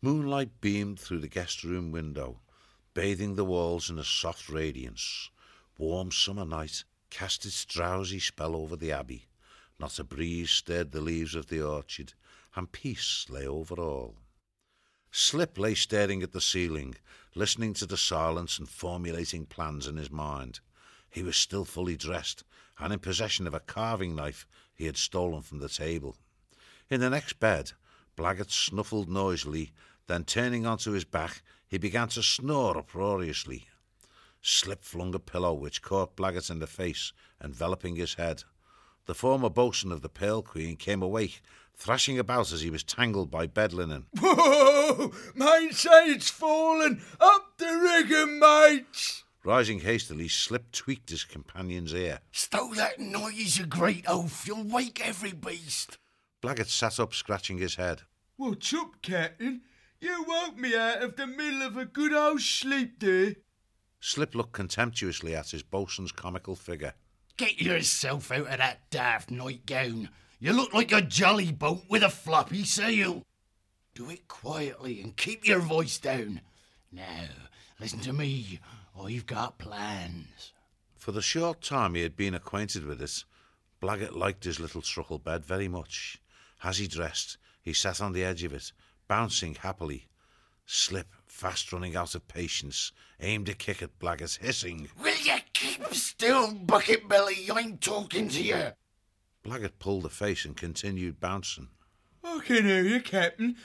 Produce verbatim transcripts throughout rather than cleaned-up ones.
Moonlight beamed through the guest-room window, bathing the walls in a soft radiance. Warm summer night cast its drowsy spell over the abbey. Not a breeze stirred the leaves of the orchard, and peace lay over all. Slip lay staring at the ceiling, listening to the silence and formulating plans in his mind. He was still fully dressed, and in possession of a carving knife he had stolen from the table. In the next bed, Blaggart snuffled noisily, then turning onto his back, he began to snore uproariously. Slip flung a pillow which caught Blaggart in the face, enveloping his head. The former boatswain of the Pearl Queen came awake, thrashing about as he was tangled by bed linen. Whoa! Mainsail's fallen! Up the rigging, mates! Rising hastily, Slip tweaked his companion's ear. Stow that noise, you great oaf! You'll wake every beast! Blaggart sat up, scratching his head. What's up, Captain? You woke me out of the middle of a good old sleep there. Slip looked contemptuously at his boatswain's comical figure. Get yourself out of that daft nightgown. You look like a jolly boat with a floppy sail. Do it quietly and keep your voice down. Now, listen to me. I've got plans. For the short time he had been acquainted with it, Blaggart liked his little truckle bed very much. As he dressed, he sat on the edge of it, bouncing happily. Slip, fast running out of patience, aimed a kick at Blaggart, hissing, Will you keep still, bucket belly? I'm talking to you. Blaggart pulled a face and continued bouncing. I can hear you, Captain.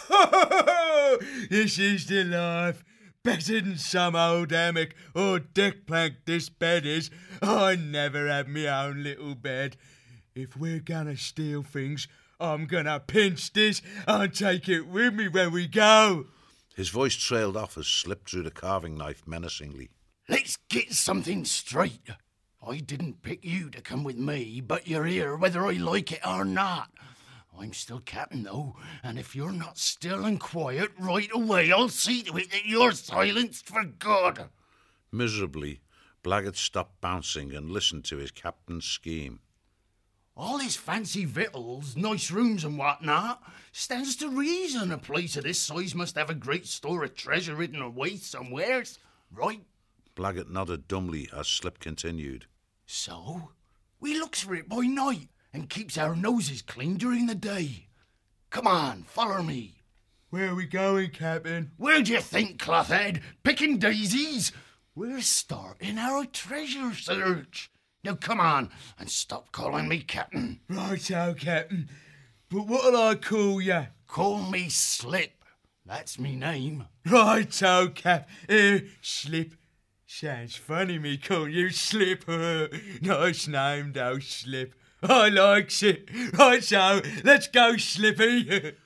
This is the life. Better than some old hammock or deck plank this bed is. I never had me own little bed. If we're gonna steal things, I'm gonna pinch this and take it with me when we go. His voice trailed off as Slip drew the carving knife menacingly. Let's get something straight. I didn't pick you to come with me, but you're here whether I like it or not. I'm still captain, though, and if you're not still and quiet right away, I'll see to it that you're silenced for good. Miserably, Blaggart stopped bouncing and listened to his captain's scheme. All his fancy victuals, nice rooms and whatnot, stands to reason a place of this size must have a great store of treasure hidden away somewheres, right? Blaggart nodded dumbly as Slip continued. So, we looks for it by night and keeps our noses clean during the day. Come on, follow me. Where are we going, Captain? Where do you think, Clothhead? Picking daisies? We're starting our treasure search. Now come on, and stop calling me Captain. Righto, Captain. But what'll I call ya? Call me Slip. That's me name. Righto, Cap. Uh, Slip. Sounds funny me call you Slip. Nice name, though, Slip. I likes it. Right, so, let's go, Slippy.